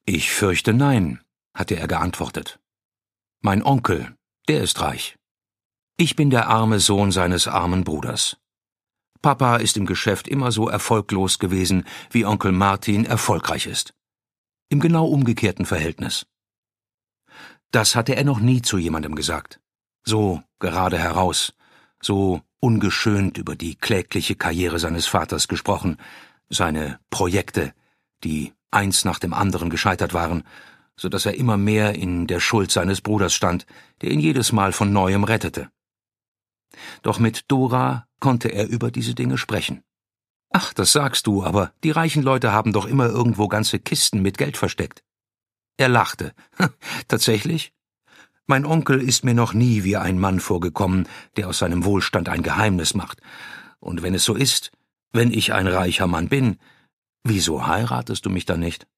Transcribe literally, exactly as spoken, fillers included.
»Ich fürchte nein«, hatte er geantwortet. »Mein Onkel, der ist reich. Ich bin der arme Sohn seines armen Bruders. Papa ist im Geschäft immer so erfolglos gewesen, wie Onkel Martin erfolgreich ist. Im genau umgekehrten Verhältnis.« Das hatte er noch nie zu jemandem gesagt. So gerade heraus, so ungeschönt über die klägliche Karriere seines Vaters gesprochen, seine Projekte, die eins nach dem anderen gescheitert waren, so dass er immer mehr in der Schuld seines Bruders stand, der ihn jedes Mal von Neuem rettete. Doch mit Dora konnte er über diese Dinge sprechen. »Ach, das sagst du, aber die reichen Leute haben doch immer irgendwo ganze Kisten mit Geld versteckt.« Er lachte. »Tatsächlich? Mein Onkel ist mir noch nie wie ein Mann vorgekommen, der aus seinem Wohlstand ein Geheimnis macht. Und wenn es so ist, wenn ich ein reicher Mann bin, wieso heiratest du mich dann nicht?«